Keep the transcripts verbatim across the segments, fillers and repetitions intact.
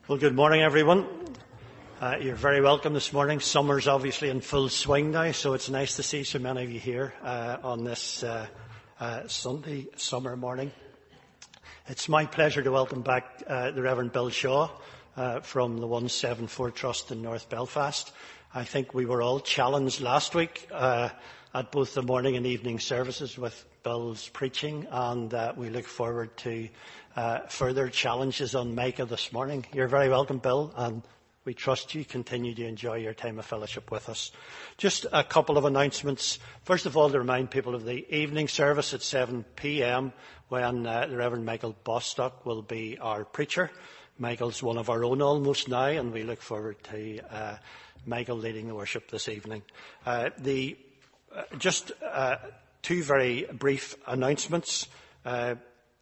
Well, good morning, everyone. Uh, you're very welcome this morning. Summer's obviously in full swing now, so it's nice to see so many of you here uh, on this uh, uh, Sunday summer morning. It's my pleasure to welcome back uh, the Reverend Bill Shaw uh, from the one seventy-four Trust in North Belfast. I think we were all challenged last week uh, at both the morning and evening services with Bill's preaching, and uh, we look forward to uh, further challenges on Micah this morning. You're very welcome, Bill, and we trust you continue to enjoy your time of fellowship with us. Just a couple of announcements. First of all, to remind people of the evening service at seven p.m. when uh, the Reverend Michael Bostock will be our preacher. Michael's one of our own almost now, and we look forward to uh, Michael leading the worship this evening. Uh, the uh, just uh, two very brief announcements. Uh,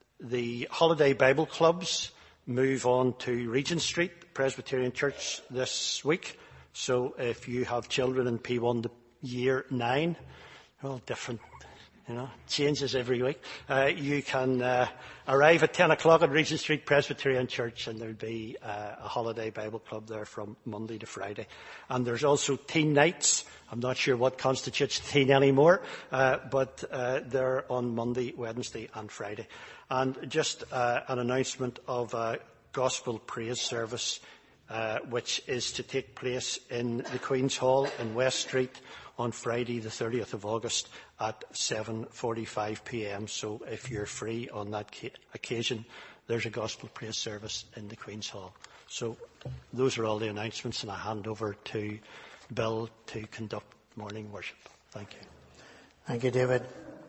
the Holiday Bible Clubs move on to Regent Street Presbyterian Church this week. So if you have children in P one to year nine, all different, you know, changes every week. Uh, you can uh, arrive at ten o'clock at Regent Street Presbyterian Church, and there'll be uh, a Holiday Bible Club there from Monday to Friday. And there's also teen nights. I'm not sure what constitutes teen anymore, uh, but uh, they're on Monday, Wednesday and Friday. And just uh, an announcement of a gospel praise service uh, which is to take place in the Queen's Hall in West Street on Friday the thirtieth of August at seven forty-five p.m. So if you're free on that occasion, there's a gospel praise service in the Queen's Hall. So those are all the announcements, and I hand over to Bill to conduct morning worship. Thank you. Thank you, David.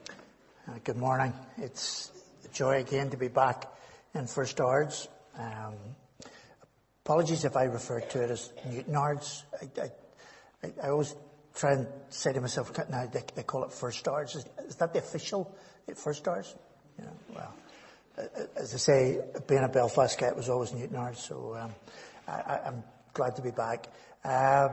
Uh, good morning. It's a joy again to be back in First Ards. Um, apologies if I refer to it as Newtonards. I, I, I always try and say to myself, now they, they call it First Ards. Is, is that the official First Ards? You know, well, as I say, being a Belfast guy, it was always Newtonards. So um, I, I'm glad to be back. Uh,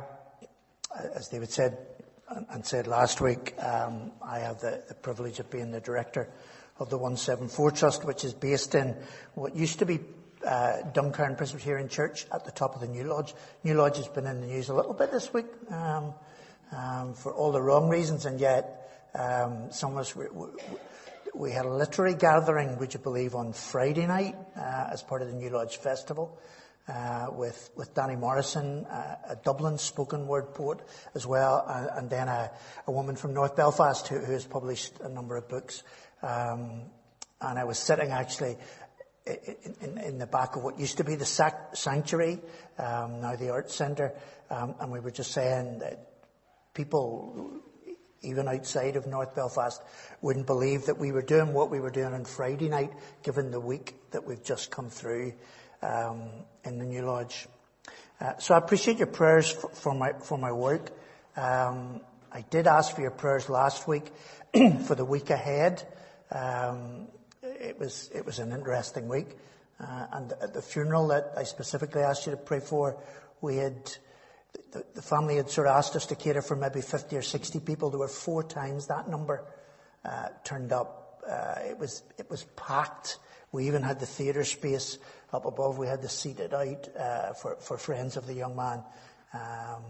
as David said and said last week, um, I have the, the privilege of being the director of the one seventy-four Trust, which is based in what used to be uh, Duncairn Presbyterian Church at the top of the New Lodge. New Lodge has been in the news a little bit this week um, um, for all the wrong reasons, and yet um, some of us, we, we, we had a literary gathering, would you believe, on Friday night uh, as part of the New Lodge Festival. Uh, with, with Danny Morrison, uh, a Dublin spoken word poet as well, and, and then a, a woman from North Belfast who, who has published a number of books. Um, and I was sitting actually in, in, in the back of what used to be the sac- Sanctuary, um, now the Arts Centre, um, and we were just saying that people, even outside of North Belfast, wouldn't believe that we were doing what we were doing on Friday night, given the week that we've just come through. Um, in the New Lodge. Uh, so I appreciate your prayers for, for my for my work. Um, I did ask for your prayers last week for the week ahead. Um, it was it was an interesting week, uh, and at the funeral that I specifically asked you to pray for, we had the, the family had sort of asked us to cater for maybe fifty or sixty people. There were four times that number uh, turned up. Uh, it was it was packed. We even had the theatre space up above. We had the seated out uh, for for friends of the young man um,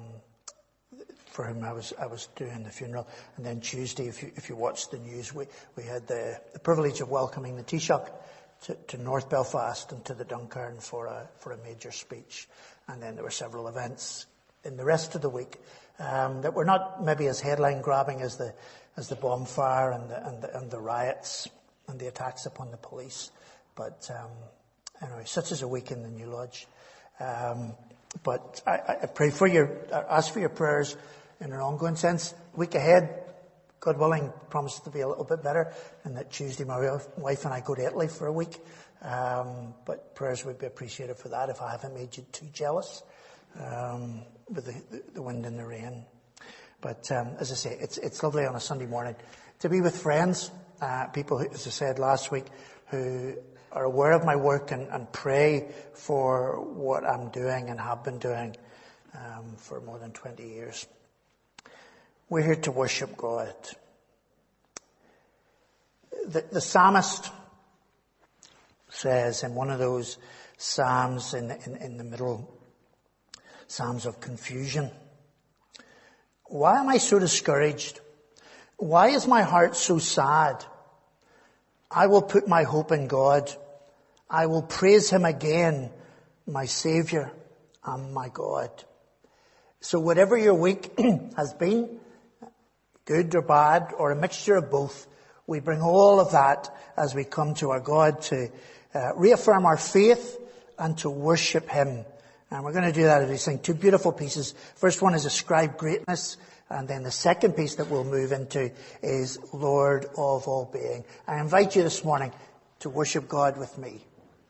for whom I was I was doing the funeral. And then Tuesday, if you if you watched the news, we we had the, the privilege of welcoming the Taoiseach to, to North Belfast and to the Duncairn for a for a major speech. And then there were several events in the rest of the week um, that were not maybe as headline grabbing as the as the bonfire and the and the, and the riots and the attacks upon the police. But um, anyway, such is a week in the New Lodge. Um, but I, I pray for your, ask for your prayers in an ongoing sense. Week ahead, God willing, promises to be a little bit better. And that Tuesday, my wife and I go to Italy for a week. Um, but prayers would be appreciated for that if I haven't made you too jealous um, with the, the wind and the rain. But um, as I say, it's it's lovely on a Sunday morning to be with friends, uh, people, who, as I said last week, who are aware of my work and, and pray for what I'm doing and have been doing um, for more than twenty years. We're here to worship God. The, the psalmist says in one of those psalms in, in, in the middle, psalms of confusion. Why am I so discouraged? Why is my heart so sad? I will put my hope in God. I will praise him again, my Saviour and my God. So whatever your week has been, good or bad, or a mixture of both, we bring all of that as we come to our God to uh, reaffirm our faith and to worship him. And we're going to do that as we sing two beautiful pieces. First one is Ascribe Greatness, and then the second piece that we'll move into is Lord of All Being. I invite you this morning to worship God with me.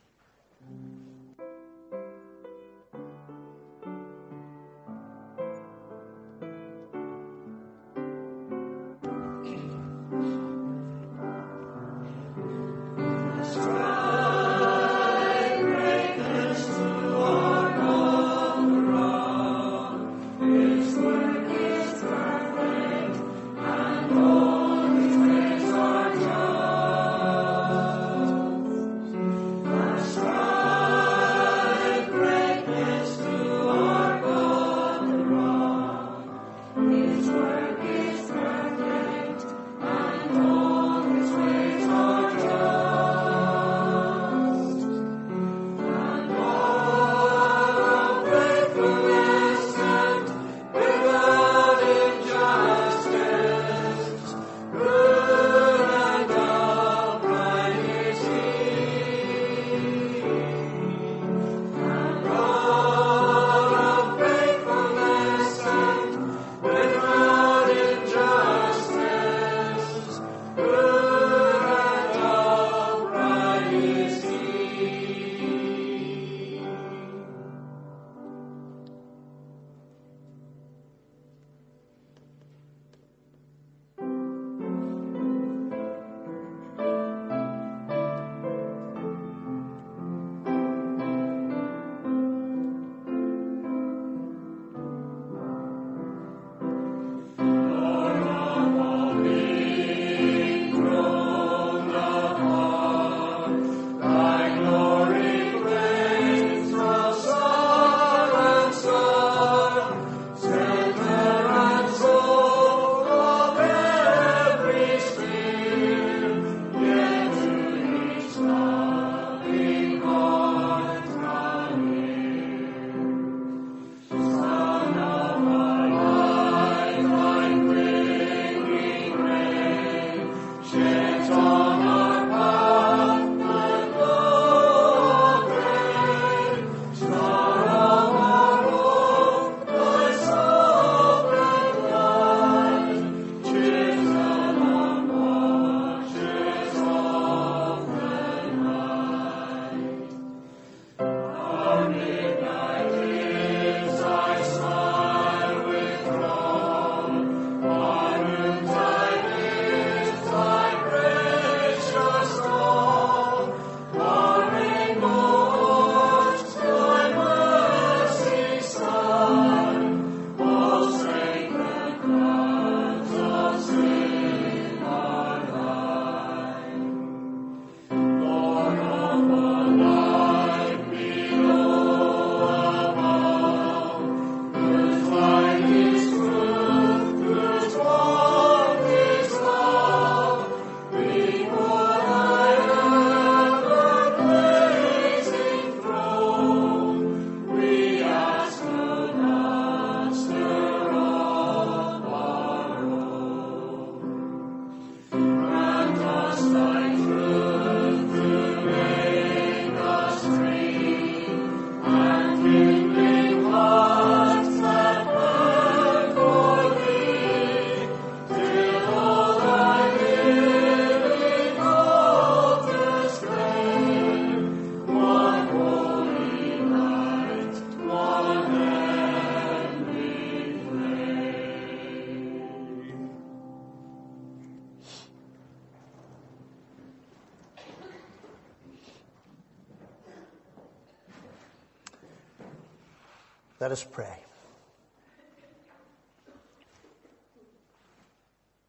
Let us pray.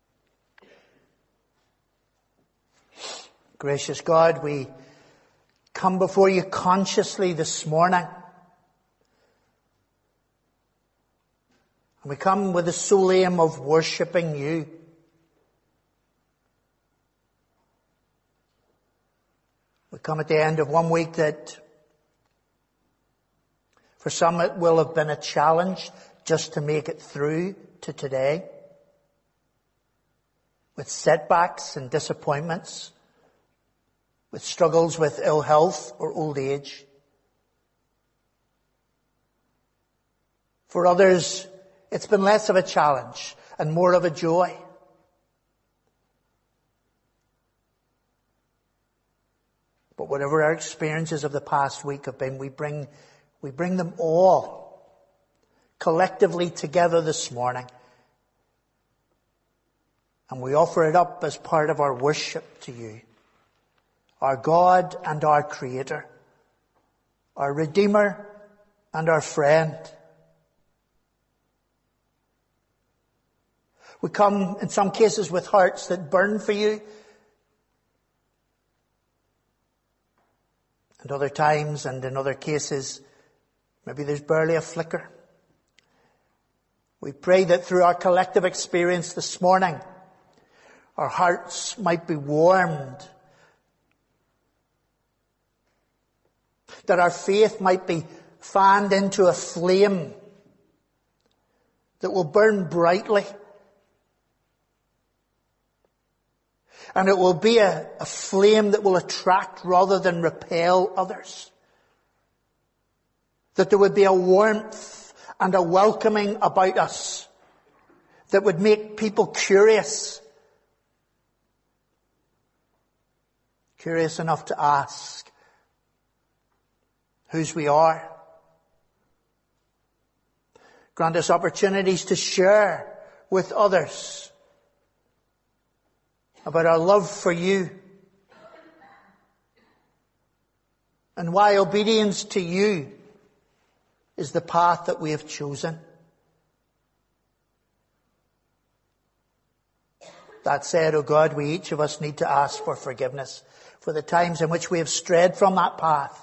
Gracious God, we come before you consciously this morning. And we come with the sole aim of worshipping you. We come at the end of one week that for some it will have been a challenge just to make it through to today, with setbacks and disappointments, with struggles with ill health or old age. For others, it's been less of a challenge and more of a joy. But whatever our experiences of the past week have been, we bring, we bring them all collectively together this morning. And we offer it up as part of our worship to you, our God and our Creator, our Redeemer and our friend. We come in some cases with hearts that burn for you, and other times and in other cases, maybe there's barely a flicker. We pray that through our collective experience this morning, our hearts might be warmed, that our faith might be fanned into a flame that will burn brightly. And it will be a, a flame that will attract rather than repel others. That there would be a warmth and a welcoming about us that would make people curious. Curious enough to ask whose we are. Grant us opportunities to share with others about our love for you and why obedience to you is the path that we have chosen. That said, O God, we each of us need to ask for forgiveness for the times in which we have strayed from that path.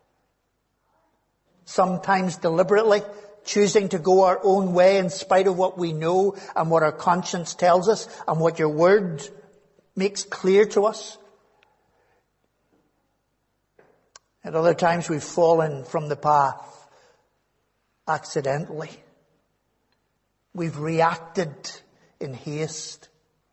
Sometimes deliberately choosing to go our own way in spite of what we know and what our conscience tells us and what your word makes clear to us. At other times we've fallen from the path accidentally. We've reacted in haste.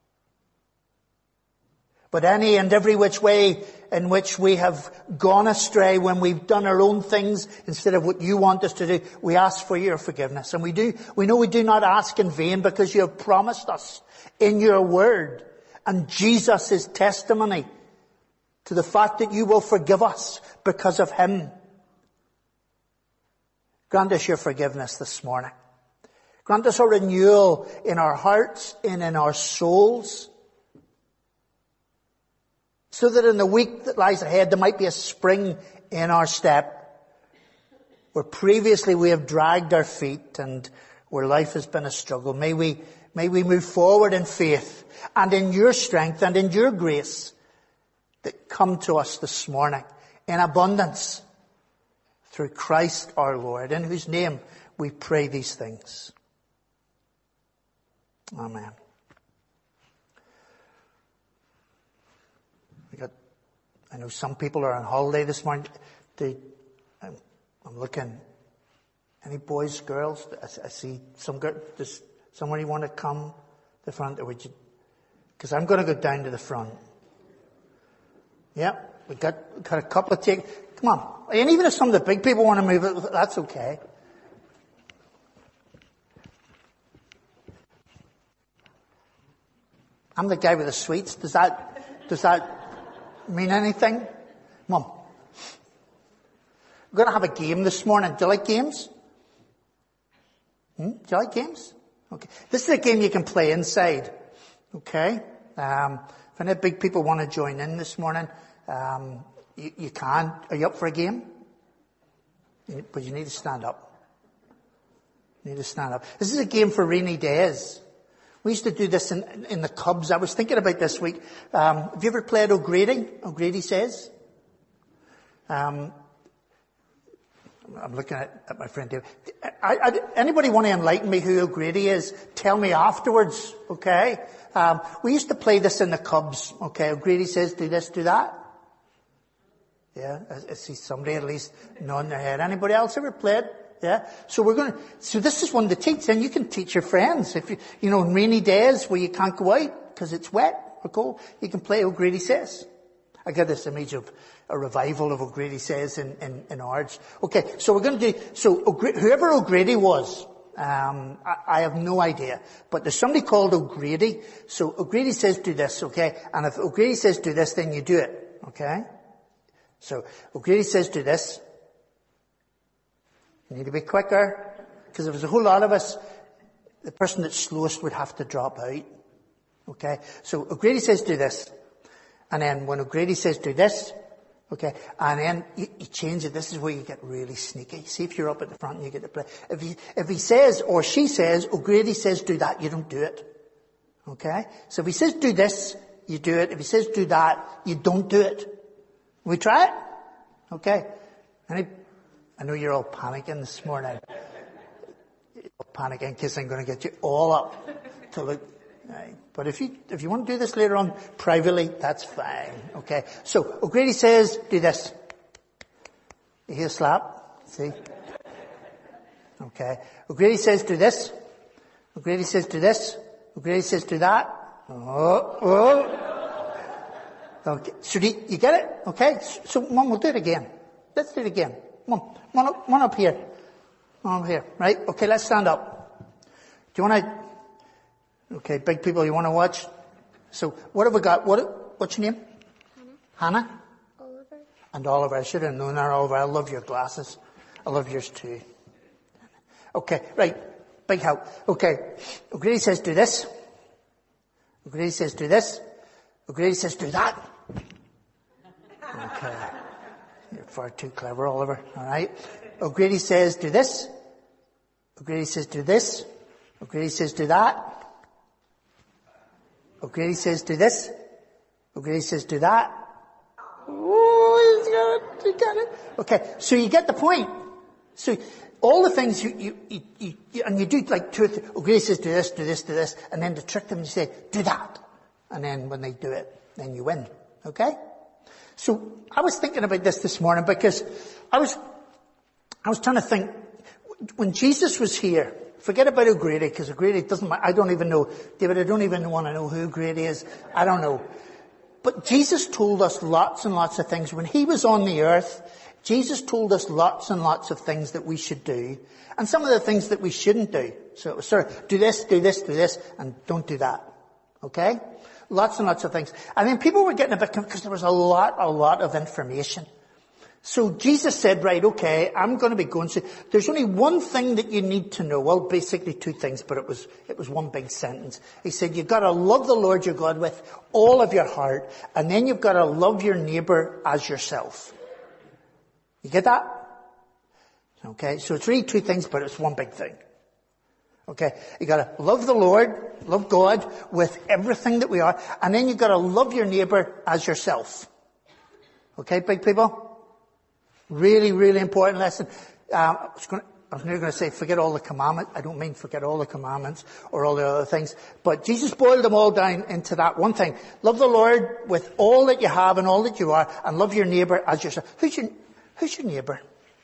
But any and every which way in which we have gone astray, when we've done our own things instead of what you want us to do, we ask for your forgiveness. And we do, we know we do not ask in vain, because you have promised us in your word and Jesus' testimony to the fact that you will forgive us because of him. Grant us your forgiveness this morning. Grant us a renewal in our hearts and in our souls, so that in the week that lies ahead there might be a spring in our step, where previously we have dragged our feet and where life has been a struggle. May we, may we move forward in faith and in your strength and in your grace that come to us this morning in abundance through Christ our Lord, in whose name we pray these things. Amen. We got, I know some people are on holiday this morning. They, I'm, I'm looking. Any boys, girls? I, I see some girls. Does somebody want to come to the front, or would you? Because I'm going to go down to the front. Yeah, we got, we got a couple of take. Come on. And even if some of the big people want to move it, that's okay. I'm the guy with the sweets. Does that, does that mean anything? Come on. We're going to have a game this morning. Do you like games? Hmm? Do you like games? Okay. This is a game you can play inside. Okay. Um, if any big people want to join in this morning, um, you, you can. Are you up for a game? You, but you need to stand up. You need to stand up. This is a game for rainy days. We used to do this in, in the Cubs. I was thinking about this week. Um, have you ever played O'Grady? O'Grady Says? Um, I'm looking at, at my friend David. I, I, anybody want to enlighten me who O'Grady is? Tell me afterwards, okay? Um, we used to play this in the Cubs, okay? O'Grady says, do this, do that. Yeah, I, I see somebody at least nodding their head. Anybody else ever played? Yeah. So we're going to, so this is one to teach, and you can teach your friends. If you, you know, in rainy days where you can't go out because it's wet or cold, you can play O'Grady Says. I get this image of a revival of O'Grady Says in, in, in Ards. Okay, so we're going to do, so O'Grady, whoever O'Grady was, um, I, I have no idea, but there's somebody called O'Grady. So O'Grady says do this, okay? And if O'Grady says do this, then you do it, okay? So O'Grady says do this. You need to be quicker, because if there's a whole lot of us, the person that's slowest would have to drop out. Okay? So O'Grady says do this. And then when O'Grady says do this, okay, and then you, you change it. This is where you get really sneaky. See if you're up at the front and you get to play. If he, if he says or she says, O'Grady says do that, you don't do it. Okay? So if he says do this, you do it. If he says do that, you don't do it. We try it? Okay. Any, I know you're all panicking this morning. You're all panicking because I'm going to get you all up to look. Right. But if you, if you want to do this later on privately, that's fine. Okay. So O'Grady says, do this. You hear a slap? See? Okay. O'Grady says, do this. O'Grady says, do this. O'Grady says, do that. Oh, oh. Okay. So do you, you get it? Okay. So Mum, we'll do it again. Let's do it again. Come on. Come on up, come on up here. Come on up here. Right? Okay, let's stand up. Do you want to... Okay, big people, you want to watch? So, what have we got? What, what's your name? Hannah. Hannah? Oliver. And Oliver. I should have known that, Oliver. I love your glasses. I love yours too. Okay, right. Big help. Okay. O'Grady says do this. O'Grady says do this. O'Grady says do that. Okay. You're far too clever, Oliver. Alright. O'Grady says do this. O'Grady says do this. O'Grady says do that. O'Grady says do this. O'Grady says do that. Oh, he's got it. You got it. Okay, so you get the point. So all the things you, you, you, you, you and you do like two or three. O'Grady says do this, do this, do this, and then to trick them you say do that. And then when they do it, then you win. Okay? So I was thinking about this this morning because I was, I was trying to think, when Jesus was here, forget about O'Grady, because O'Grady doesn't matter. I don't even know. David, I don't even want to know who O'Grady is. I don't know. But Jesus told us lots and lots of things. When he was on the earth, Jesus told us lots and lots of things that we should do. And some of the things that we shouldn't do. So it was sort of, do this, do this, do this, and don't do that. Okay? Lots and lots of things. And then people were getting a bit, because there was a lot, a lot of information. So Jesus said, right, okay, I'm going to be going. So there's only one thing that you need to know. Well, basically two things, but it was, it was one big sentence. He said, you've got to love the Lord your God with all of your heart, and then you've got to love your neighbor as yourself. You get that? Okay, so it's really two things, but it's one big thing. Okay, you got to love the Lord, love God with everything that we are, and then you've got to love your neighbor as yourself. Okay, big people? Really, really important lesson. Um, I was going to, I was never going to say forget all the commandments. I don't mean forget all the commandments or all the other things. But Jesus boiled them all down into that one thing. Love the Lord with all that you have and all that you are, and love your neighbor as yourself. Who's your, who's your neighbor?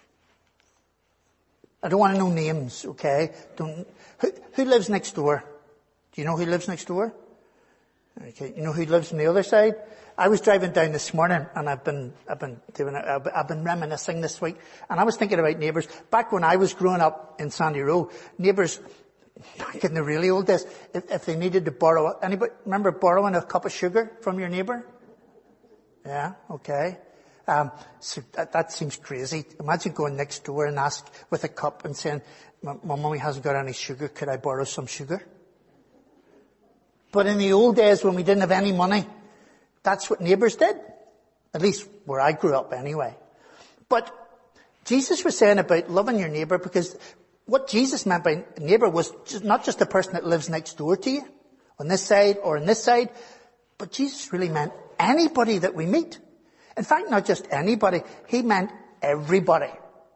I don't want to know names, okay? Don't, who, who lives next door? Do you know who lives next door? Okay, you know who lives on the other side? I was driving down this morning, and I've been, I've been doing it, I've, I've been reminiscing this week, and I was thinking about neighbours. Back when I was growing up in Sandy Row, neighbours, back in the really old days, if, if they needed to borrow, anybody remember borrowing a cup of sugar from your neighbour? Yeah, okay. Um, so that, that seems crazy. Imagine going next door and ask with a cup and saying, my, my mummy hasn't got any sugar, could I borrow some sugar? But in the old days when we didn't have any money, that's what neighbours did. At least where I grew up anyway. But Jesus was saying about loving your neighbour, because what Jesus meant by neighbour was just, not just the person that lives next door to you, on this side or on this side, but Jesus really meant anybody that we meet. In fact, not just anybody. He meant everybody.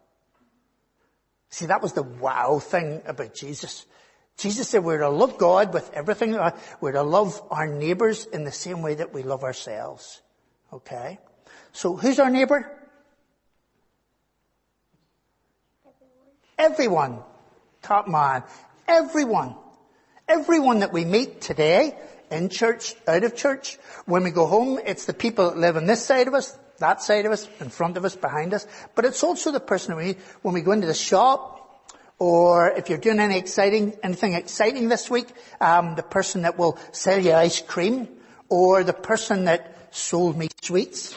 See, that was the wow thing about Jesus. Jesus said we're to love God with everything. We're to love our neighbours in the same way that we love ourselves. Okay? So who's our neighbour? Everyone. Top man. Everyone. Everyone that we meet today, in church, out of church. When we go home, it's the people that live on this side of us, that side of us, in front of us, behind us. But it's also the person we meet when we go into the shop, or if you're doing any exciting, anything exciting this week, um, the person that will sell you ice cream, or the person that sold me sweets.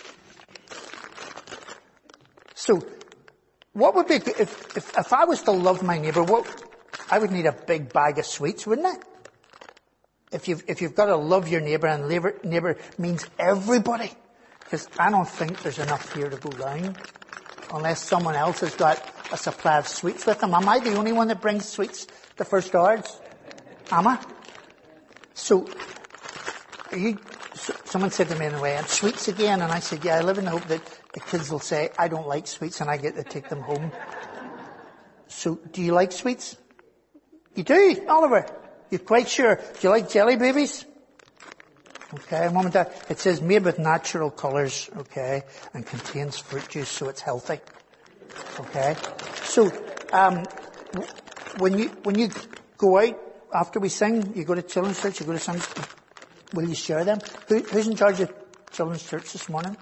So, what would be, if, if, if I was to love my neighbour, what, I would need a big bag of sweets, wouldn't I? If you've, if you've got to love your neighbour, and neighbour, neighbour means everybody. Because I don't think there's enough here to go round. Unless someone else has got a supply of sweets with them. Am I the only one that brings sweets to First Hours? Am I? So, are you, so, someone said to me in the way, and sweets again? And I said, yeah, I live in the hope that the kids will say, I don't like sweets, and I get to take them home. So, do you like sweets? You do, Oliver? You're quite sure? Do you like jelly babies? Okay, Mum and Dad, it says made with natural colours, okay, and contains fruit juice, so it's healthy. Okay? So, um, when you, when you go out after we sing, you go to children's church, you go to Sunday school, will you share them? Who, who's in charge of children's church this morning?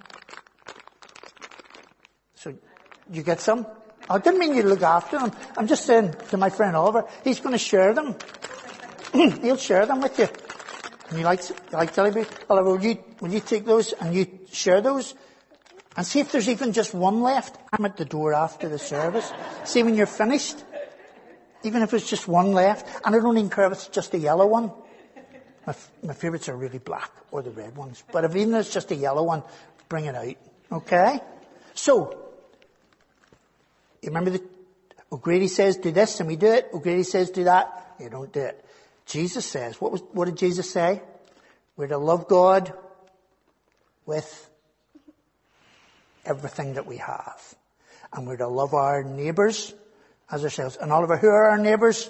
So, you get some? I didn't mean you look after them. I'm just saying to my friend Oliver, he's going to share them. He'll share them with you. And you like, you like jelly beans? Oliver, will you, will you take those and you share those? And see if there's even just one left. I'm at the door after the service. See when you're finished. Even if it's just one left. And I don't even care if it's just a yellow one. My, my favourites are really black, or the red ones. But if even it's just a yellow one, bring it out. Okay? So, you remember the, O'Grady says do this and we do it. O'Grady says do that. You don't do it. Jesus says, what was, what did Jesus say? We're to love God with everything that we have. And we're to love our neighbours as ourselves. And Oliver, who are our neighbours?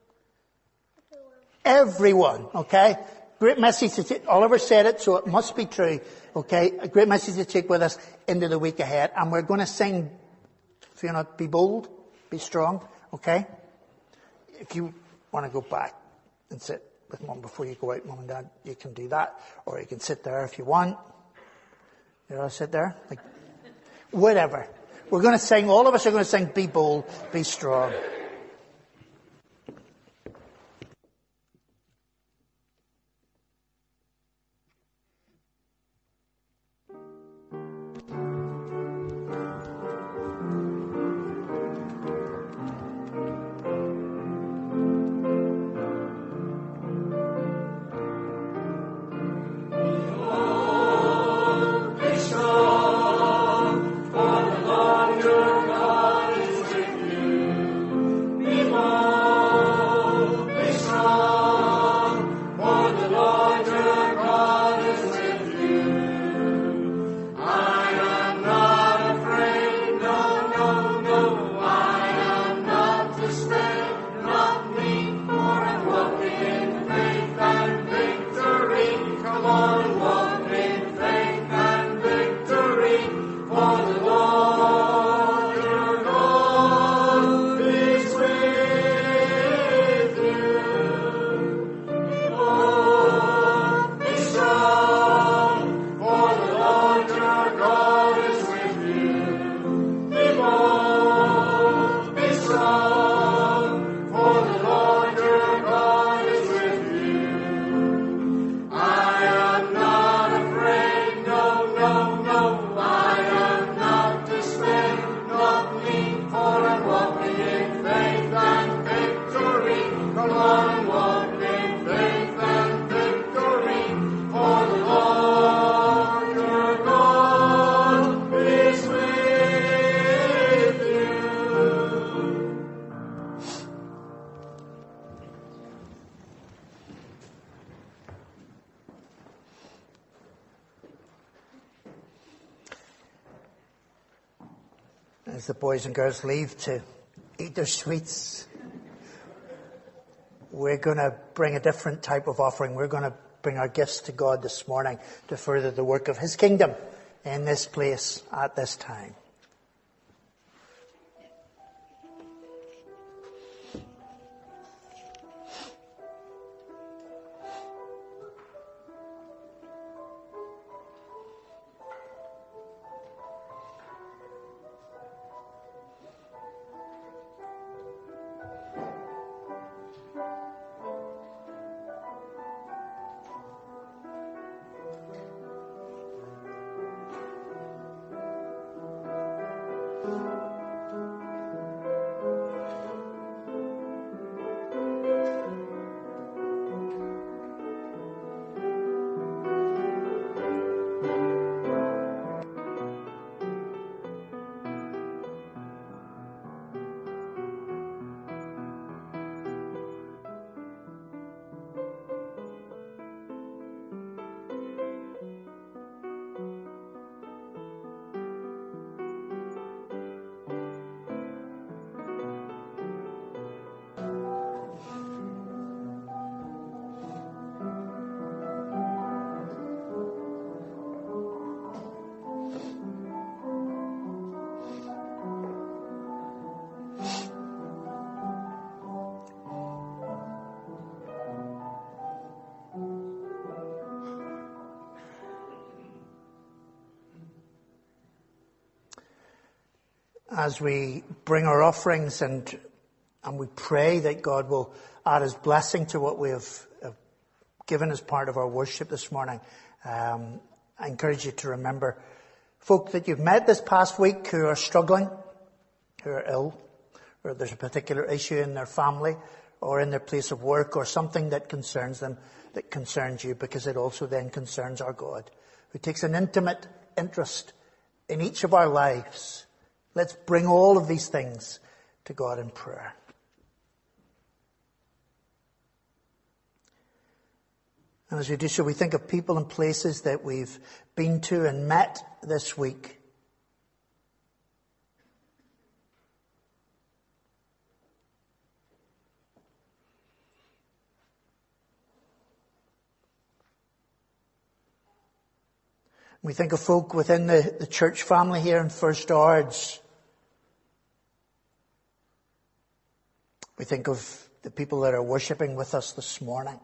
Everyone. Okay? Great message to take. Oliver said it, so it must be true. Okay? A great message to take with us into the week ahead. And we're going to sing, if you not be bold, be strong. Okay? If you want to go back and sit with Mum before you go out, Mum and Dad, you can do that. Or you can sit there if you want. You know, sit there. Like, whatever. We're going to sing, all of us are going to sing, be bold, be strong. as the boys and girls leave to eat their sweets, we're going to bring a different type of offering. We're going to bring our gifts to God this morning to further the work of His kingdom in this place at this time. As we bring our offerings and and we pray that God will add His blessing to what we have, have given as part of our worship this morning, um, I encourage you to remember folk that you've met this past week who are struggling, who are ill, or there's a particular issue in their family or in their place of work or something that concerns them, that concerns you, because it also then concerns our God, who takes an intimate interest in each of our lives. Let's bring all of these things to God in prayer. And as we do so, we think of people and places that we've been to and met this week. We think of folk within the, the church family here in First Ards. We think of the people that are worshipping with us this morning.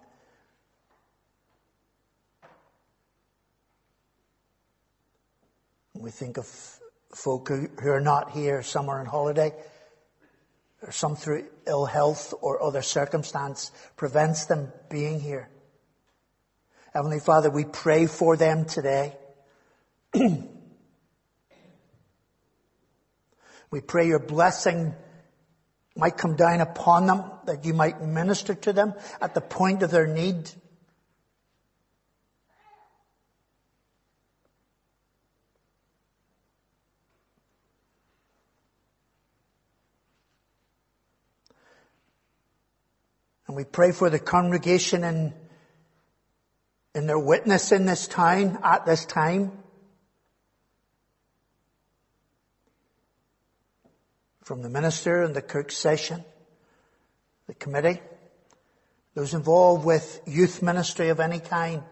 We think of folk who, who are not here, some are on holiday, or some through ill health or other circumstance prevents them being here. Heavenly Father, we pray for them today. We pray your blessing might come down upon them, that you might minister to them at the point of their need. And we pray for the congregation in, in their witness in this town, at this time. From the minister and the Kirk session, the committee, those involved with youth ministry of any kind.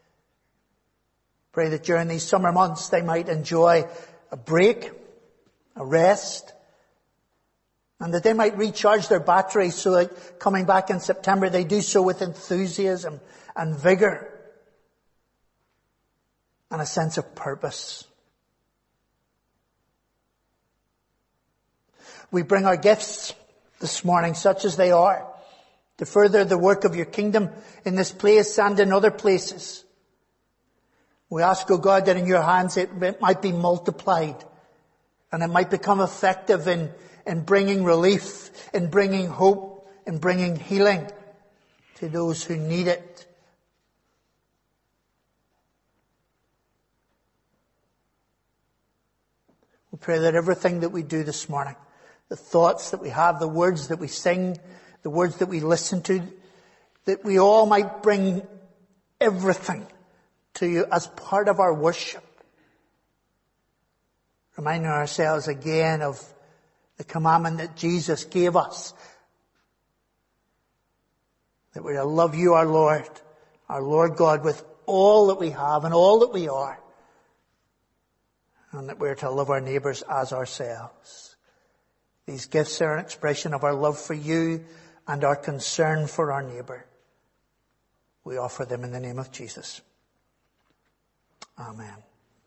Pray that during these summer months they might enjoy a break, a rest, and that they might recharge their batteries so that coming back in September they do so with enthusiasm and vigour and a sense of purpose. We bring our gifts this morning, such as they are, to further the work of your kingdom in this place and in other places. We ask, O God, that in your hands it might be multiplied and it might become effective in, in bringing relief, in bringing hope, in bringing healing to those who need it. We pray that everything that we do this morning, the thoughts that we have, the words that we sing, the words that we listen to, that we all might bring everything to you as part of our worship, reminding ourselves again of the commandment that Jesus gave us, that we're to love you, our Lord, our Lord God, with all that we have and all that we are, and that we're to love our neighbours as ourselves. These gifts are an expression of our love for you and our concern for our neighbour. We offer them in the name of Jesus. Amen.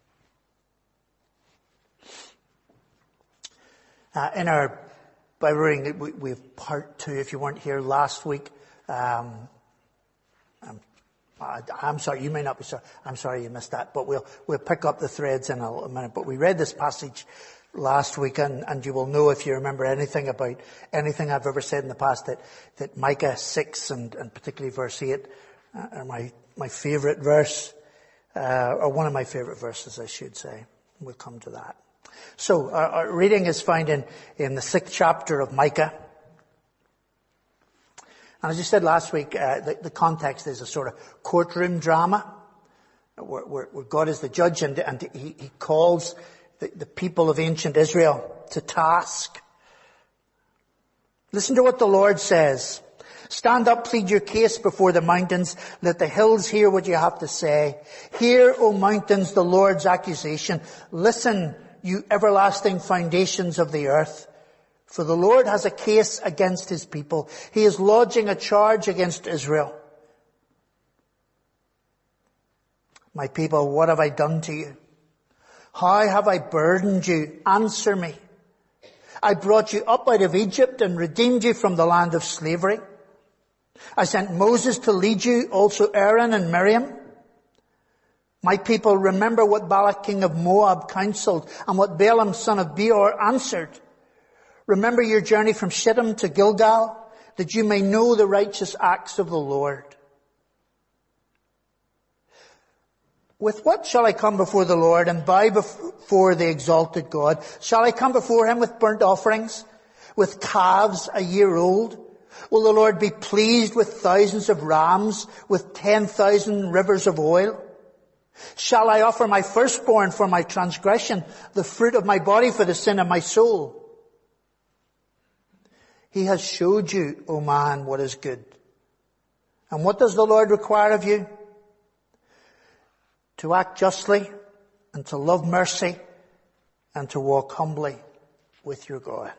Uh, in our Bible reading, we, we have part two. If you weren't here last week, um, I'm, I'm sorry, you may not be sorry. I'm sorry you missed that, but we'll we'll pick up the threads in a little minute. But we read this passage last week, and, and you will know, if you remember anything about anything I've ever said in the past, that, that Micah six and, and particularly verse eight uh, are my, my favourite verse, uh, or one of my favourite verses, I should say. We'll come to that. So our, our reading is found in, in the sixth chapter of Micah. And as I said last week, uh, the, the context is a sort of courtroom drama, where, where, where God is the judge, and, and he, he calls the, the people of ancient Israel to task. Listen to what the Lord says. Stand up, plead your case before the mountains. Let the hills hear what you have to say. Hear, O mountains, the Lord's accusation. Listen, you everlasting foundations of the earth. For the Lord has a case against his people. He is lodging a charge against Israel. My people, what have I done to you? How have I burdened you? Answer me. I brought you up out of Egypt and redeemed you from the land of slavery. I sent Moses to lead you, also Aaron and Miriam. My people, remember what Balak king of Moab counseled and what Balaam son of Beor answered. Remember your journey from Shittim to Gilgal, that you may know the righteous acts of the Lord. With what shall I come before the Lord and bow before the exalted God? Shall I come before him with burnt offerings, with calves a year old? Will the Lord be pleased with thousands of rams, with ten thousand rivers of oil? Shall I offer my firstborn for my transgression, the fruit of my body for the sin of my soul? He has showed you, O man, what is good. And what does the Lord require of you? To act justly, and to love mercy, and to walk humbly with your God.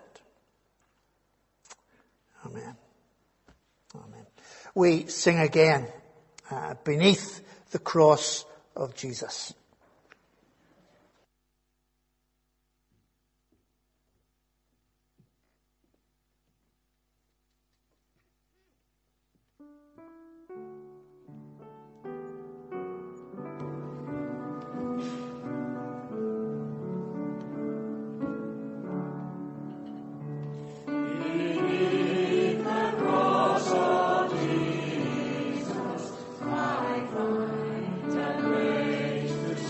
Amen. Amen. We sing again, uh, beneath the cross of Jesus. To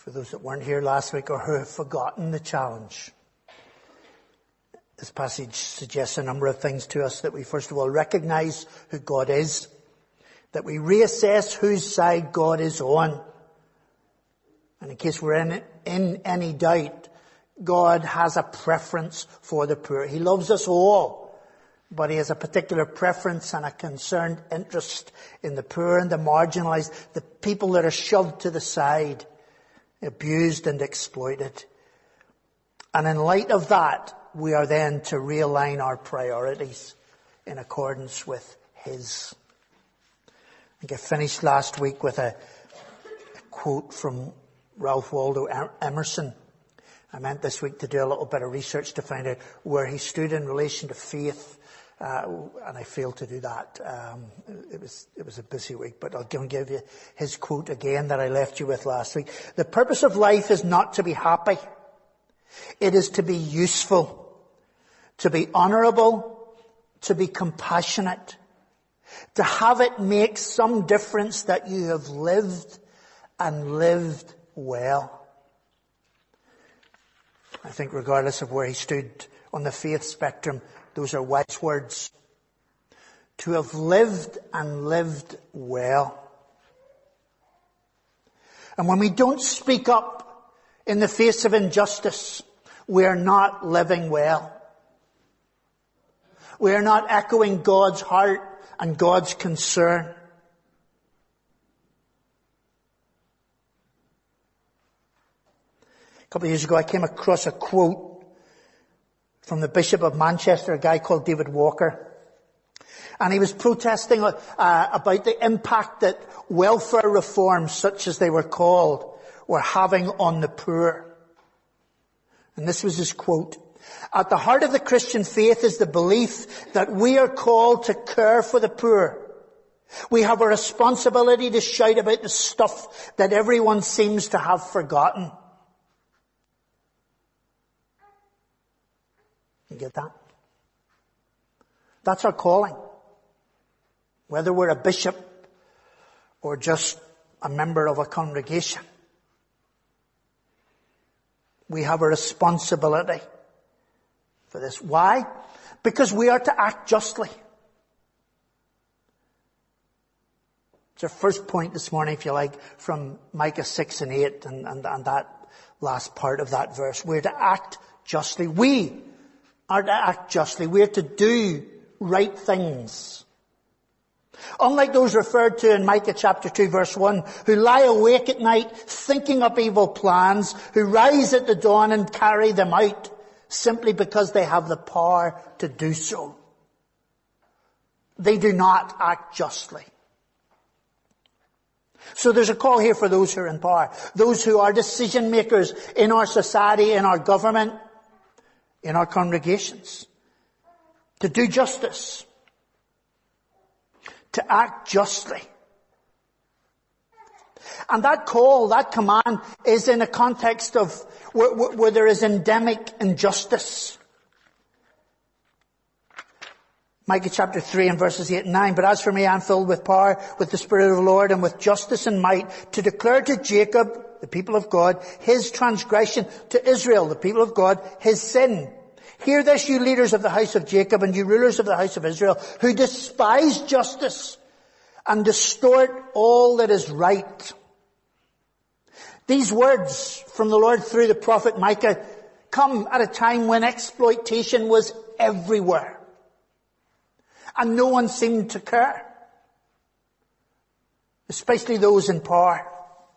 For those that weren't here last week or who have forgotten the challenge, this passage suggests a number of things to us. That we first of all recognize who God is. That we reassess whose side God is on. And in case we're in, in any doubt, God has a preference for the poor. He loves us all, but he has a particular preference and a concerned interest in the poor and the marginalized, the people that are shoved to the side, abused and exploited. And in light of that, we are then to realign our priorities in accordance with his. I think I finished last week with a, a quote from Ralph Waldo Emerson. I meant this week to do a little bit of research to find out where he stood in relation to faith, uh, and I failed to do that. Um, it was it was a busy week, but I'll give you his quote again that I left you with last week. The purpose of life is not to be happy. It is to be useful, to be honourable, to be compassionate, to have it make some difference that you have lived and lived well. I think regardless of where he stood on the faith spectrum, those are wise words. To have lived and lived well. And when we don't speak up in the face of injustice, we are not living well. We are not echoing God's heart and God's concern. A couple of years ago, I came across a quote from the Bishop of Manchester, a guy called David Walker. And he was protesting uh, about the impact that welfare reforms, such as they were called, were having on the poor. And this was his quote. At the heart of the Christian faith is the belief that we are called to care for the poor. We have a responsibility to shout about the stuff that everyone seems to have forgotten. You get that? That's our calling. Whether we're a bishop or just a member of a congregation, we have a responsibility for this. Why? Because we are to act justly. It's our first point this morning, if you like, from Micah six and eight and, and, and that last part of that verse. We're to act justly. We are to act justly. We're to do right things. Unlike those referred to in Micah chapter two verse one, who lie awake at night thinking up evil plans, who rise at the dawn and carry them out simply because they have the power to do so. They do not act justly. So there's a call here for those who are in power, those who are decision makers in our society, in our government, in our congregations, to do justice, to act justly. And that call, that command, is in a context of where, where there is endemic injustice. Micah chapter three and verses eight and nine. But as for me, I am filled with power, with the Spirit of the Lord, and with justice and might, to declare to Jacob, the people of God, his transgression, to Israel, the people of God, his sin. Hear this, you leaders of the house of Jacob, and you rulers of the house of Israel, who despise justice and distort all that is right. These words from the Lord through the prophet Micah come at a time when exploitation was everywhere. And no one seemed to care. Especially those in power.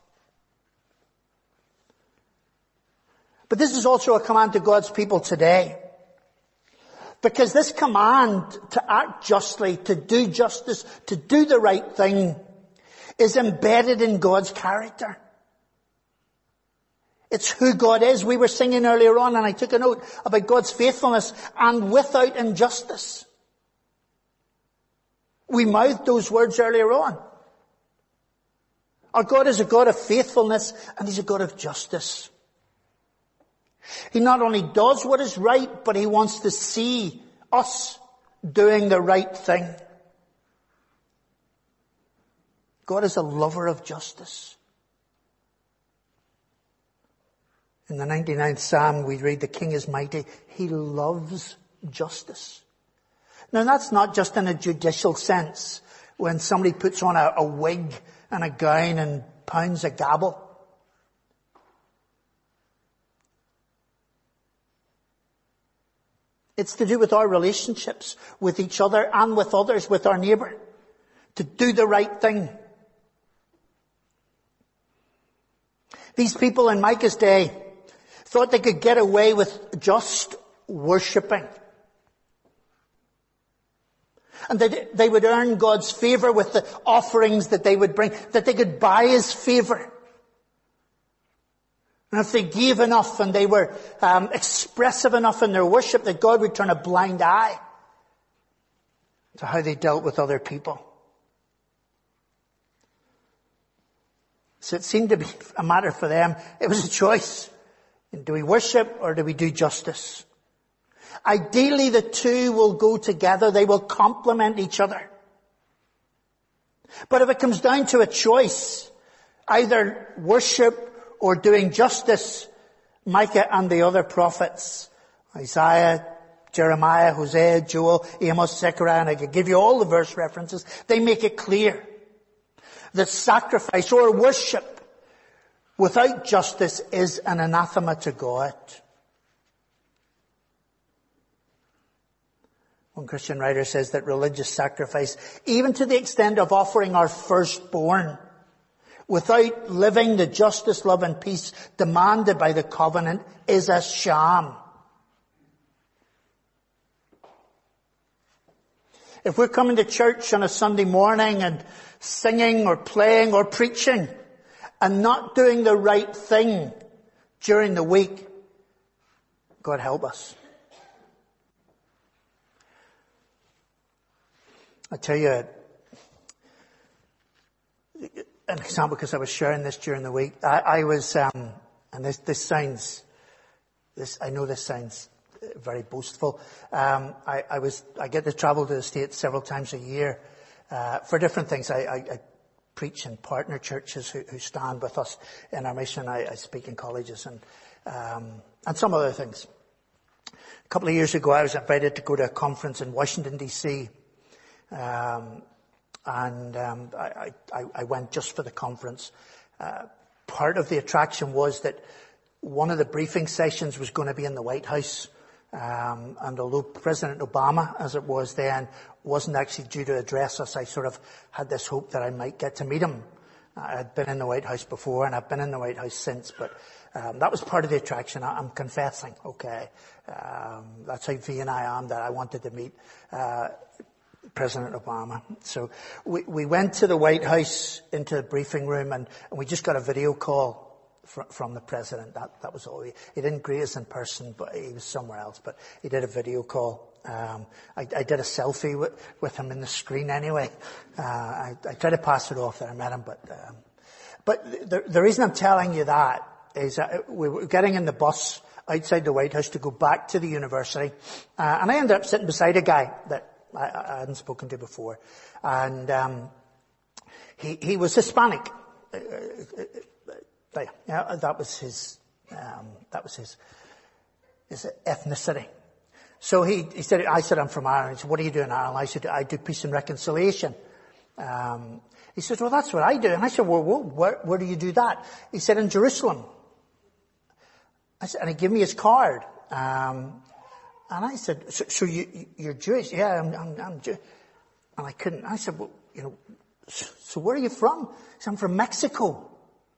But this is also a command to God's people today. Because this command to act justly, to do justice, to do the right thing, is embedded in God's character. It's who God is. We were singing earlier on, and I took a note about God's faithfulness and without injustice. We mouthed those words earlier on. Our God is a God of faithfulness, and he's a God of justice. He not only does what is right, but he wants to see us doing the right thing. God is a lover of justice. In the ninety-ninth Psalm, we read, the King is mighty. He loves justice. Now, that's not just in a judicial sense, when somebody puts on a, a wig and a gown and pounds a gavel. It's to do with our relationships with each other and with others, with our neighbour. To do the right thing. These people in Micah's day thought they could get away with just worshipping. And that they would earn God's favour with the offerings that they would bring, that they could buy His favour. And if they gave enough and they were um, expressive enough in their worship, that God would turn a blind eye to how they dealt with other people. So it seemed to be a matter for them. It was a choice. Do we worship or do we do justice? Ideally, the two will go together. They will complement each other. But if it comes down to a choice, either worship or doing justice, Micah and the other prophets, Isaiah, Jeremiah, Hosea, Joel, Amos, Zechariah, and I could give you all the verse references, they make it clear that sacrifice or worship without justice is an anathema to God. One Christian writer says that religious sacrifice, even to the extent of offering our firstborn, without living the justice, love and peace demanded by the covenant, is a sham. If we're coming to church on a Sunday morning and singing or playing or preaching and not doing the right thing during the week, God help us. I tell you an example, because I was sharing this during the week. I, I was, um, and this, this sounds, this I know this sounds very boastful. Um, I, I was, I get to travel to the States several times a year uh, for different things. I, I, I preach in partner churches who, who stand with us in our mission. I, I speak in colleges and um, and some other things. A couple of years ago, I was invited to go to a conference in Washington D C Um, and um, I, I, I went just for the conference. Uh, part of the attraction was that one of the briefing sessions was going to be in the White House. Um, and although President Obama, as it was then, wasn't actually due to address us, I sort of had this hope that I might get to meet him. I had been in the White House before, and I've been in the White House since, but um, that was part of the attraction. I, I'm confessing, okay. Um, that's how vain I am, that I wanted to meet uh President Obama. So we, we went to the White House, into the briefing room, and, and we just got a video call fr- from the President. That, that was all. He, he didn't greet us in person, but he was somewhere else, but he did a video call. Um, I, I did a selfie with, with him in the screen anyway. Uh, I, I tried to pass it off that I met him, but, um, but the, the reason I'm telling you that is that we were getting in the bus outside the White House to go back to the university, uh, and I ended up sitting beside a guy that I, I hadn't spoken to before, and um, he he was Hispanic. Uh, uh, uh, yeah, that was his um, that was his his ethnicity. So he he said, I said, I'm from Ireland. He said, what are you doing in Ireland? I said, I do peace and reconciliation. Um, he said, well, that's what I do. And I said, well, well where, where do you do that? He said, in Jerusalem. I said, and he gave me his card. Um, And I said, so, so you, you're Jewish? Yeah, I'm, I'm, I'm Jewish. And I couldn't. I said, well, you know, so where are you from? He said, I'm from Mexico.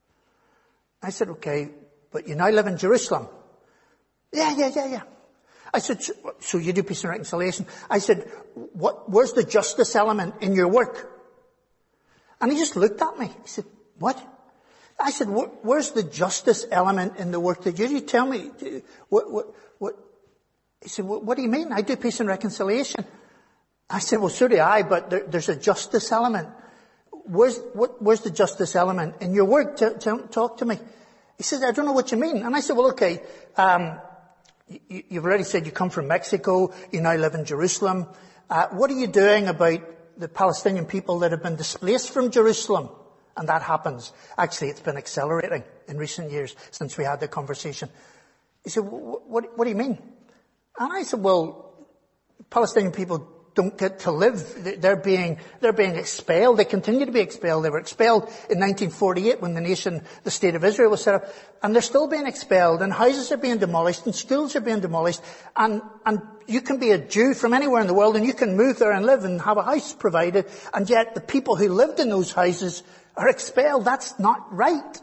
I said, okay, but you now live in Jerusalem. Yeah, yeah, yeah, yeah. I said, so, so you do peace and reconciliation? I said, what, where's the justice element in your work? And he just looked at me. He said, what? I said, where's the justice element in the work that you do? You tell me. What, what, what? He said, well, what do you mean? I do peace and reconciliation. I said, well, so do I, but there, there's a justice element. Where's, what, where's the justice element in your work? T- t- talk to me. He said, I don't know what you mean. And I said, well, okay, um, you, you've already said you come from Mexico. You now live in Jerusalem. Uh, what are you doing about the Palestinian people that have been displaced from Jerusalem? And that happens. Actually, it's been accelerating in recent years since we had the conversation. He said, what, what, what do you mean? And I said, well, Palestinian people don't get to live. They're being, they're being expelled. They continue to be expelled. They were expelled in nineteen forty-eight when the nation, the state of Israel was set up. And they're still being expelled. And houses are being demolished and schools are being demolished. And, and you can be a Jew from anywhere in the world and you can move there and live and have a house provided. And yet the people who lived in those houses are expelled. That's not right.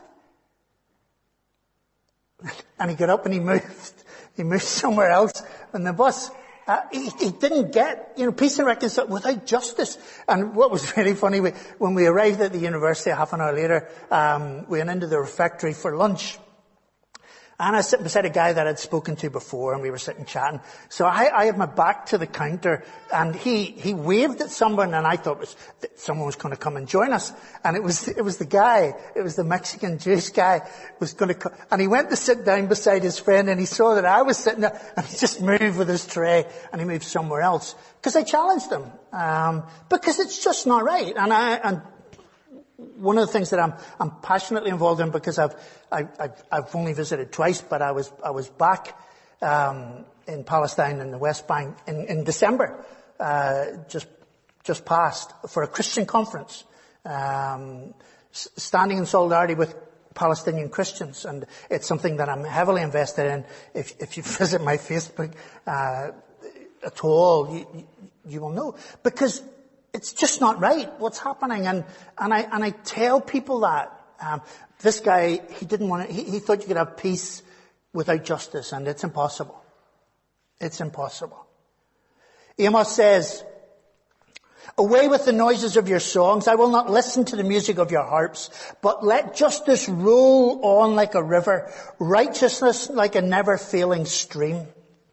And he got up and he moved. He moved somewhere else. And the bus, uh, he, he didn't get, you know, peace and reconciliation without justice. And what was really funny, we, when we arrived at the university half an hour later, um, we went into the refectory for lunch. And I was sitting beside a guy that I'd spoken to before, and we were sitting chatting. So I, I had my back to the counter, and he, he waved at someone, and I thought it was, that someone was going to come and join us. And it was, it was the guy, it was the Mexican Jewish guy, was going to come. And he went to sit down beside his friend, and he saw that I was sitting there, and he just moved with his tray, and he moved somewhere else. Because I challenged him. Um, because it's just not right. And I, and one of the things that I'm, I'm passionately involved in, because I've, I, I've, I've only visited twice, but I was, I was back, um, in Palestine in the West Bank in, in December, uh, just, just past for a Christian conference, um, standing in solidarity with Palestinian Christians. And it's something that I'm heavily invested in. If, if you visit my Facebook, uh, at all, you, you, you will know. Because it's just not right what's happening, and and I and I tell people that um, this guy, he didn't want to, he, he thought you could have peace without justice, and it's impossible. It's impossible. Amos says, "Away with the noises of your songs! I will not listen to the music of your harps, but let justice roll on like a river, righteousness like a never-failing stream."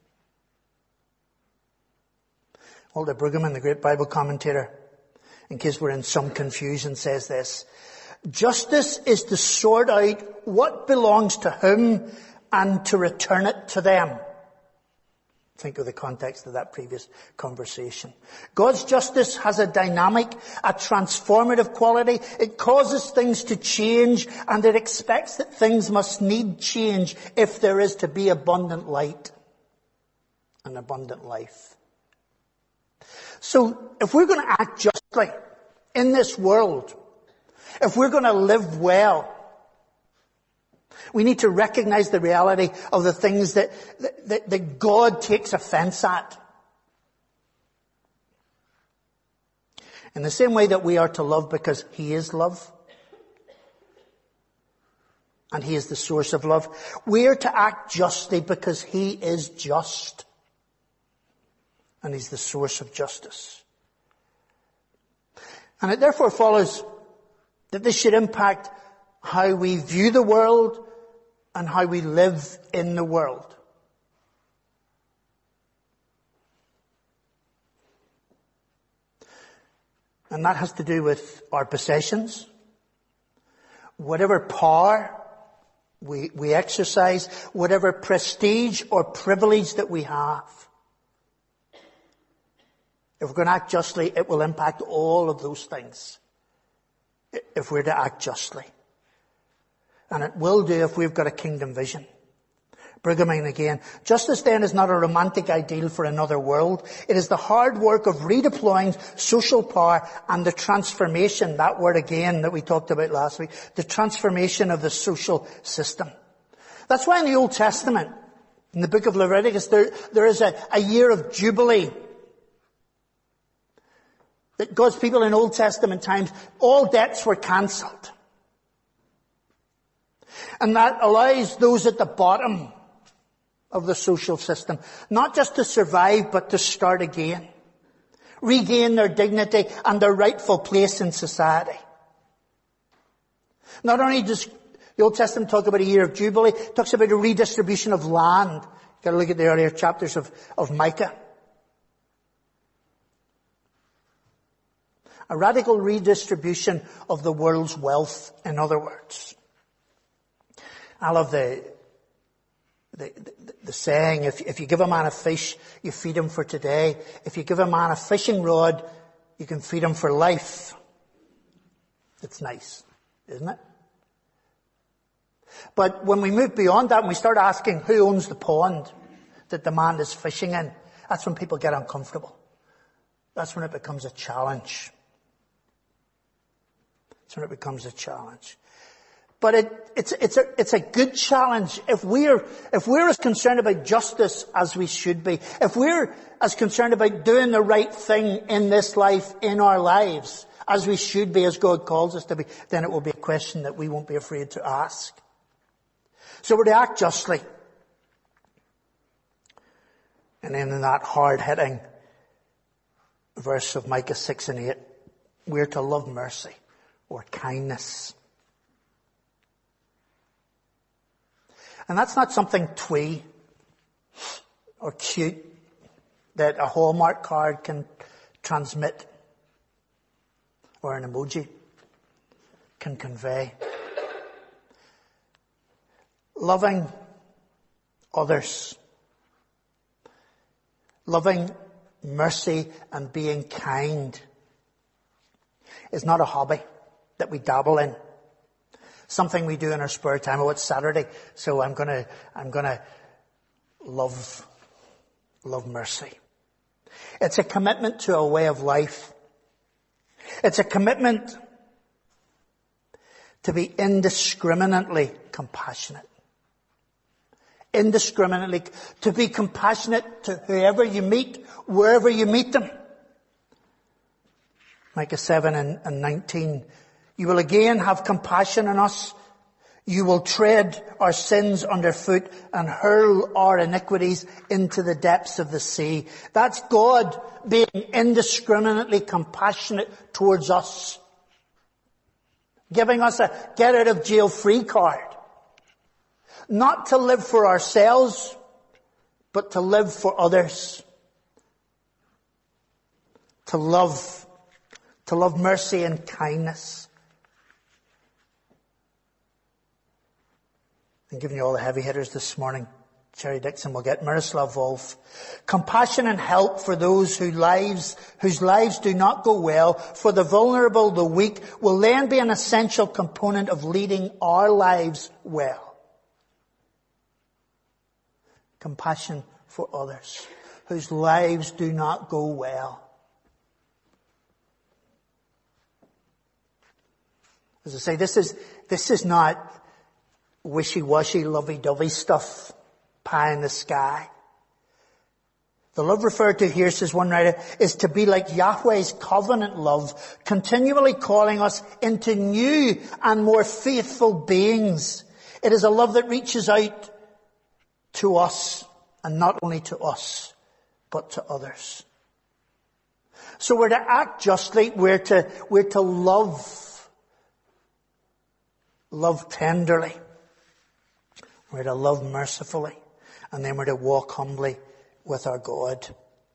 Walter Brueggemann, the great Bible commentator, in case we're in some confusion, says this: "Justice is to sort out what belongs to whom and to return it to them." Think of the context of that previous conversation. God's justice has a dynamic, a transformative quality. It causes things to change, and it expects that things must need change if there is to be abundant light and abundant life. So if we're going to act justly in this world, if we're going to live well, we need to recognize the reality of the things that, that, that God takes offense at. In the same way that we are to love because He is love, and He is the source of love, we are to act justly because He is just. And He's the source of justice. And it therefore follows that this should impact how we view the world and how we live in the world. And that has to do with our possessions, whatever power we, we exercise, whatever prestige or privilege that we have. If we're going to act justly, it will impact all of those things. If we're to act justly. And it will do if we've got a kingdom vision. Brueggemann again. Justice then is not a romantic ideal for another world. It is the hard work of redeploying social power and the transformation, that word again that we talked about last week, the transformation of the social system. That's why in the Old Testament, in the book of Leviticus, there, there is a, a year of Jubilee. That God's people in Old Testament times, all debts were cancelled. And that allows those at the bottom of the social system not just to survive, but to start again. Regain their dignity and their rightful place in society. Not only does the Old Testament talk about a year of Jubilee, it talks about a redistribution of land. You've got to look at the earlier chapters of, of Micah. A radical redistribution of the world's wealth, in other words. I love the, the, the, the saying, if, if you give a man a fish, you feed him for today. If you give a man a fishing rod, you can feed him for life. It's nice. isn't it? But when we move beyond that and we start asking who owns the pond that the man is fishing in, that's when people get uncomfortable. That's when it becomes a challenge. That's when it becomes a challenge. But it, it's, it's a, it's a good challenge if we're, if we're as concerned about justice as we should be, if we're as concerned about doing the right thing in this life, in our lives, as we should be, as God calls us to be, then it will be a question that we won't be afraid to ask. So we're to act justly. And then in that hard-hitting verse of Micah six and eight, we're to love mercy or kindness. And that's not something twee or cute that a Hallmark card can transmit or an emoji can convey. Loving others, loving mercy and being kind is not a hobby that we dabble in. Something we do in our spare time. Oh, it's Saturday, so I'm gonna, I'm gonna love, love mercy. It's a commitment to a way of life. It's a commitment to be indiscriminately compassionate. Indiscriminately, to be compassionate to whoever you meet, wherever you meet them. Micah seven and, and nineteen. You will again have compassion on us. You will tread our sins underfoot and hurl our iniquities into the depths of the sea. That's God being indiscriminately compassionate towards us. Giving us a get out of jail free card. Not to live for ourselves, but to live for others. To love, to love mercy and kindness. I'm giving you all the heavy hitters this morning. Cherry Dixon will get Miroslav Volf. Compassion and help for those whose lives, whose lives do not go well, for the vulnerable, the weak, will then be an essential component of leading our lives well. Compassion for others whose lives do not go well. As I say, this is, this is not wishy-washy, lovey-dovey stuff, pie in the sky. The love referred to here, says one writer, is to be like Yahweh's covenant love, continually calling us into new and more faithful beings. It is a love that reaches out to us, and not only to us, but to others. So we're to act justly, we're to, we're to love, love tenderly. We're to love mercifully, and then we're to walk humbly with our God.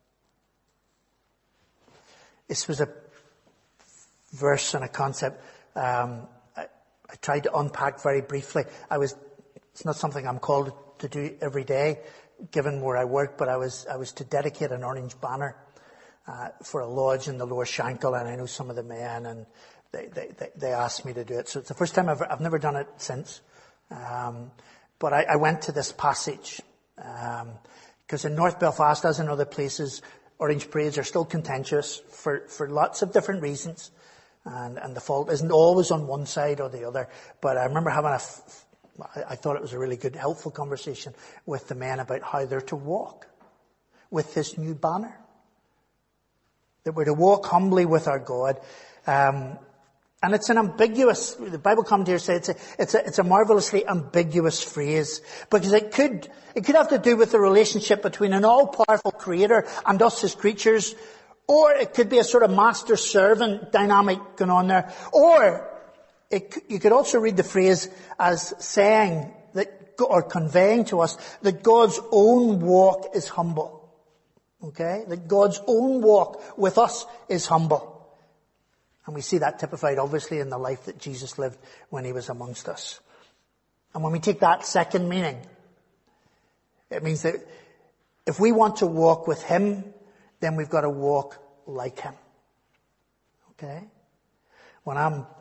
This was a verse and a concept um, I, I tried to unpack very briefly. I was, it's not something I'm called to do every day, given where I work, but I was I was to dedicate an orange banner uh, for a lodge in the Lower Shankill, and I know some of the men, and they they, they, they asked me to do it. So it's the first time I've I've never done it since. Um, But I, I went to this passage, because um, in North Belfast, as in other places, orange parades are still contentious for, for lots of different reasons. And, and the fault isn't always on one side or the other. But I remember having a, f- I thought it was a really good, helpful conversation with the men about how they're to walk with this new banner. That we're to walk humbly with our God. Um, And it's an ambiguous, the Bible commentators say it's a, it's a, it's a marvelously ambiguous phrase, because it could, it could have to do with the relationship between an all-powerful creator and us as creatures, or it could be a sort of master-servant dynamic going on there, or it, you could also read the phrase as saying that, or conveying to us that God's own walk is humble. Okay? That God's own walk with us is humble. And we see that typified, obviously, in the life that Jesus lived when he was amongst us. And when we take that second meaning, it means that if we want to walk with him, then we've got to walk like him. Okay? When I'm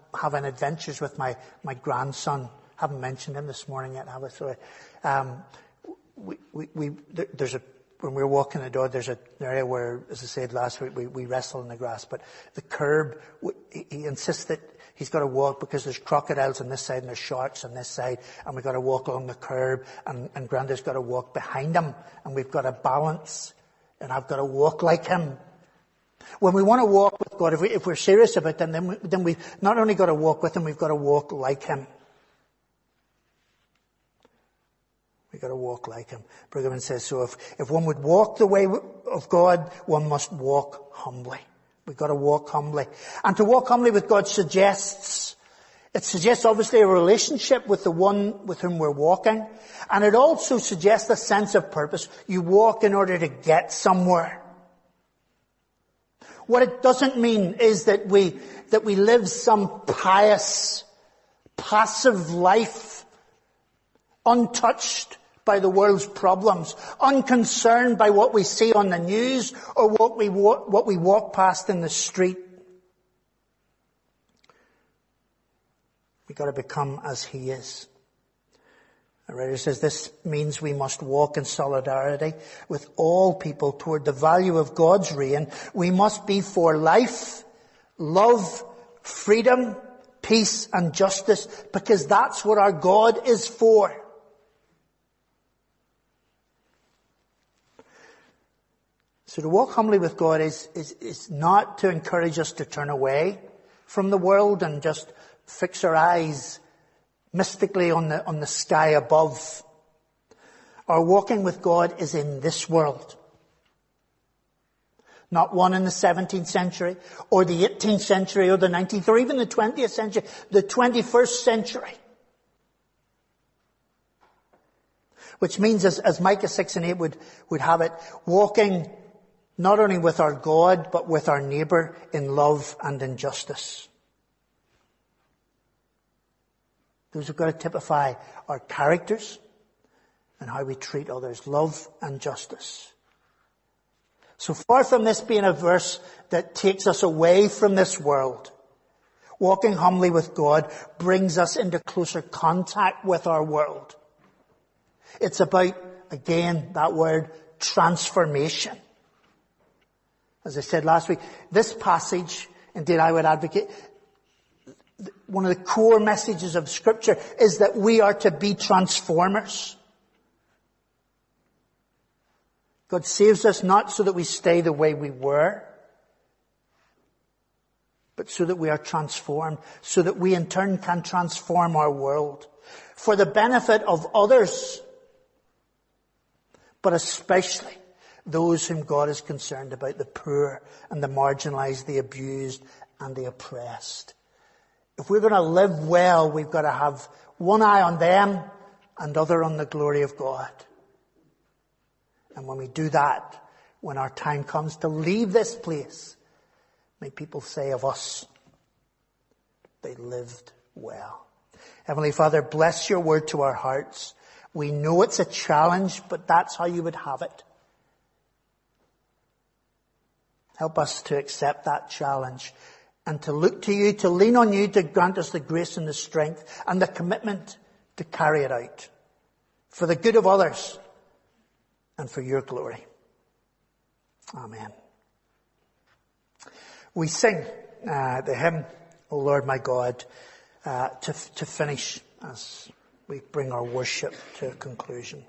having adventures with my, my grandson. Haven't mentioned him this morning yet, have I? So, um, we, we, we, there's a, when we were walking the dog, there's an area where, as I said last week, we, we wrestle in the grass. But the curb, he, he insists that he's got to walk because there's crocodiles on this side and there's sharks on this side, and we've got to walk along the curb, and, and Granda's got to walk behind him, and we've got to balance, and I've got to walk like him. When we want to walk with God, if, we, if we're serious about Him, then, we, then we've not only got to walk with Him, we've got to walk like Him. We've got to walk like Him. Brueggemann says, so if, if one would walk the way of God, one must walk humbly. We've got to walk humbly. And to walk humbly with God suggests, it suggests obviously a relationship with the one with whom we're walking. And it also suggests a sense of purpose. You walk in order to get somewhere. What it doesn't mean is that we, that we live some pious, passive life, untouched by the world's problems, unconcerned by what we see on the news or what we walk, what we walk past in the street. We've got to become as He is. The writer says this means we must walk in solidarity with all people toward the value of God's reign. We must be for life, love, freedom, peace and justice, because that's what our God is for. So to walk humbly with God is, is, is not to encourage us to turn away from the world and just fix our eyes mystically on the, on the sky above. Our walking with God is in this world. Not one in the seventeenth century or the eighteenth century or the nineteenth or even the twentieth century, the twenty-first century. Which means, as, as Micah six and eight would, would have it, walking not only with our God, but with our neighbour in love and in justice. Those have got to typify our characters and how we treat others. Love and justice. So far from this being a verse that takes us away from this world, walking humbly with God brings us into closer contact with our world. It's about, again, that word, transformation. As I said last week, this passage, indeed I would advocate, one of the core messages of Scripture is that we are to be transformers. God saves us not so that we stay the way we were, but so that we are transformed, so that we in turn can transform our world for the benefit of others, but especially those whom God is concerned about, the poor and the marginalized, the abused and the oppressed. If we're going to live well, we've got to have one eye on them and other on the glory of God. And when we do that, when our time comes to leave this place, may people say of us, they lived well. Heavenly Father, bless your word to our hearts. We know it's a challenge, but that's how you would have it. Help us to accept that challenge and to look to you, to lean on you, to grant us the grace and the strength and the commitment to carry it out for the good of others and for your glory. Amen. We sing uh, the hymn, O Lord my God, uh, to, to finish as we bring our worship to a conclusion.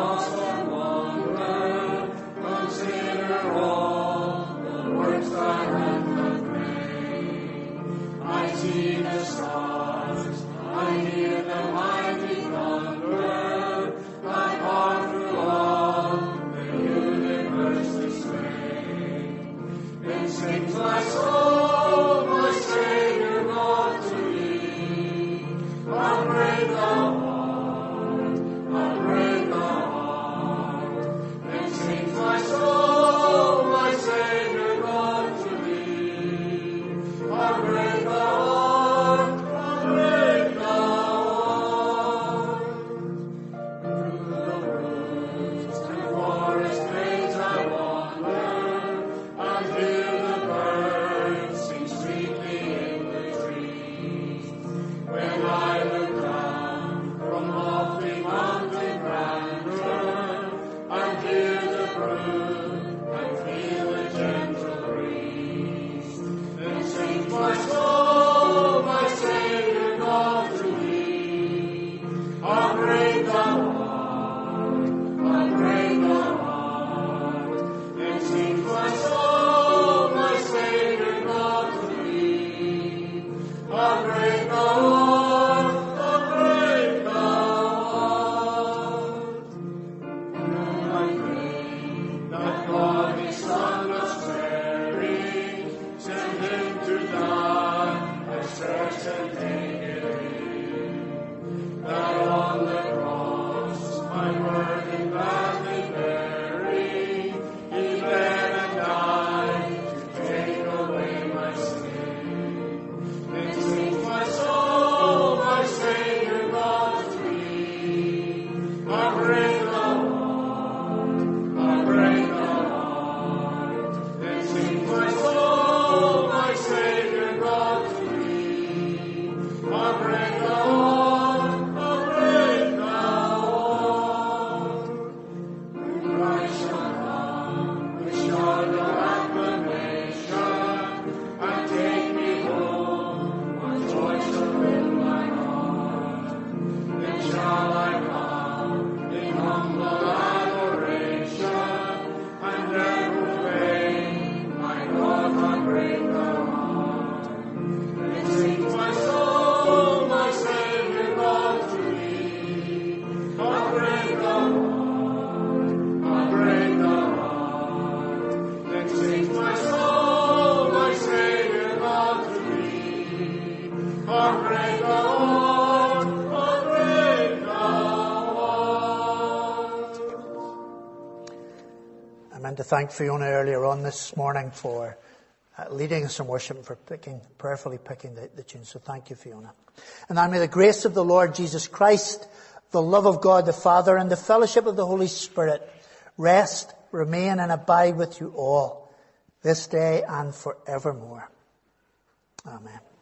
Consider all the works thy I meant to thank Fiona earlier on this morning for uh, leading us in worship and for picking, prayerfully picking the, the tune. So thank you, Fiona. And now may the grace of the Lord Jesus Christ, the love of God the Father, and the fellowship of the Holy Spirit rest, remain, and abide with you all this day and forevermore. Amen.